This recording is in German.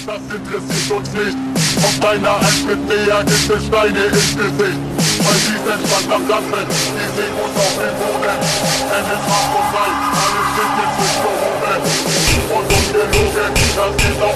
das interessiert uns nicht. Auf deiner Eins mit Bea gibt es Steine ins Gesicht. Weil die sind verdammt lassen, die sehen uns auf den Boden. Denn es macht uns leid, alles wird jetzt nicht behoben. Und ungelogen, das geht auf